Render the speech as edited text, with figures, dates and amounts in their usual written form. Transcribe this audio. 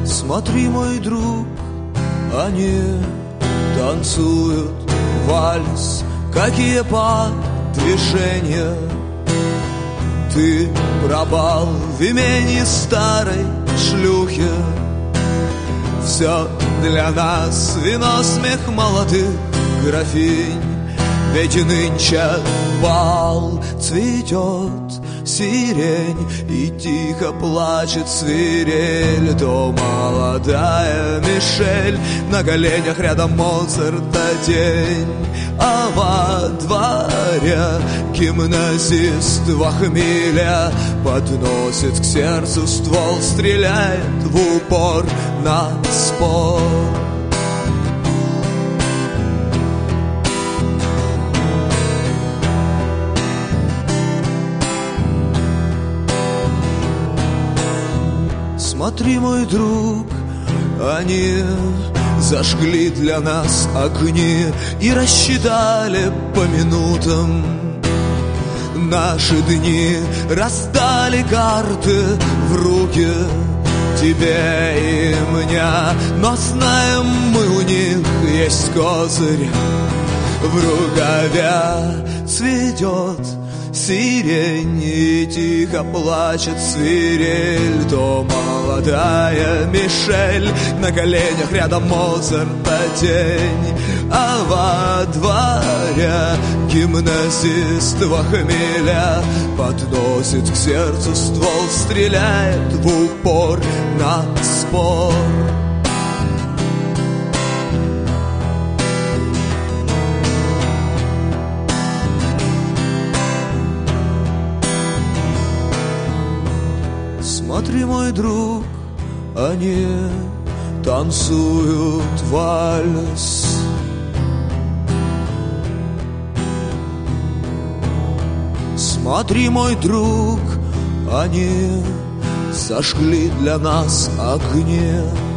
Смотри, мой друг, они танцуют вальс. Какие движения. Ты пропал в имени старой шлюхи. Все для нас вино, смех молодых графинь. Ведь нынче бал, цветет сирень, и тихо плачет свирель. То молодая Мишель, на коленях рядом Моцарта день. А во дворе гимназист в хмеле подносит к сердцу ствол, стреляет в упор на спор. Смотри, мой друг, они зажгли для нас огни и рассчитали по минутам наши дни, раздали карты в руки тебе и мне. Но знаем мы, у них есть козырь. В рукаве цветет сирень, и тихо плачет свирель. То молодая Мишель, на коленях рядом Моцарта день. А во дворе гимназист в хмеле подносит к сердцу ствол, стреляет в упор на спор. Смотри, мой друг, они танцуют вальс. Смотри, мой друг, они зажгли для нас огни.